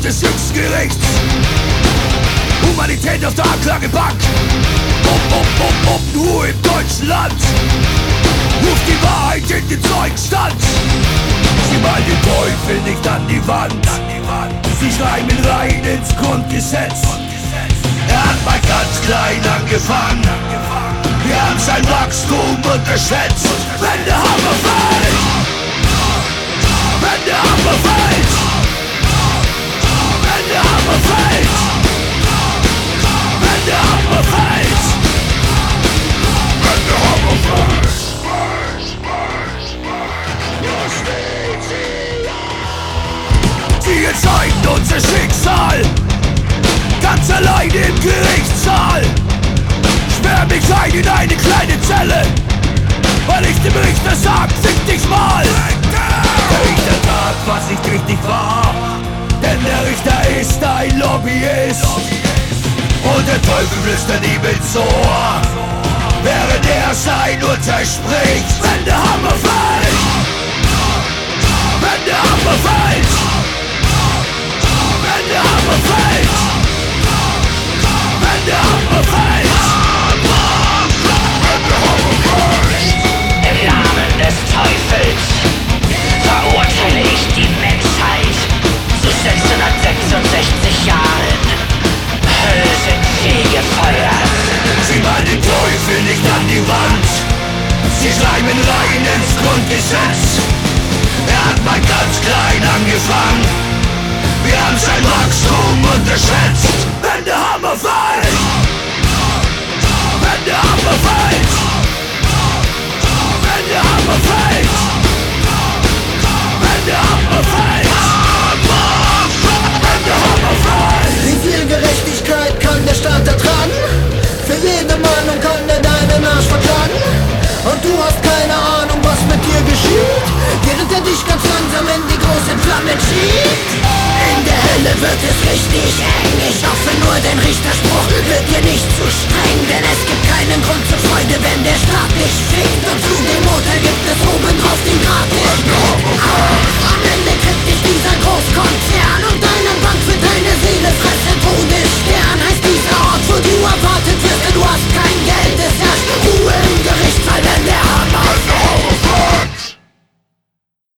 des jüngsten Gerichts. Humanität auf der Anklagebank. Nur im deutschen Land ruft die Wahrheit in den Zeugenstand. Sie malen den Teufel nicht an die Wand. Sie schreiben rein ins Grundgesetz. Er hat mal ganz klein angefangen. Wir haben sein Wachstum unterschätzt. Wenn der Hammer fällt, wenn der Hammer fällt, wenn der Hammer fällt, wenn der Hammer fällt, wenn der Hammer fällt. Sie entscheiden unser Schicksal, ganz allein im Gerichtssaal. Sperr mich ein in eine kleine Zelle, weil ich dem Richter sag, fick dich mal. Der Richter tat, was nicht richtig war, denn der Richter ist ein Lobbyist. Und der Teufel flüstert ihm ins Ohr, während er sein Urteil spricht. Wenn der Hammer fällt, wenn der Hammer fällt, wenn der Hammer fällt, wenn der Hammer fällt, wenn der Hammer fällt. Im Namen des Teufels verurteile ich die Menschheit zu 666 Jahren Höllenfegefeuer. Sie malen den Teufel nicht an die Wand. Sie schreiben rein ins Grundgesetz. Er hat mal ganz klein angefangen. Wir haben sein Wachstum unterschätzt. Wenn der Hammer fällt, wenn der Hammer fällt, wenn der Hammer fällt, wenn der Hammer fällt, wenn der Hammer fällt. Wie viel Gerechtigkeit kann der Staat ertragen? Für jede Meinung kann er deinen Arsch verklagen. Und du hast keine Ahnung, was mit dir geschieht, während er dich ganz langsam in die großen Flammen schiebt. In der Hölle wird es richtig eng. Ich hoffe nur, den Richterspruch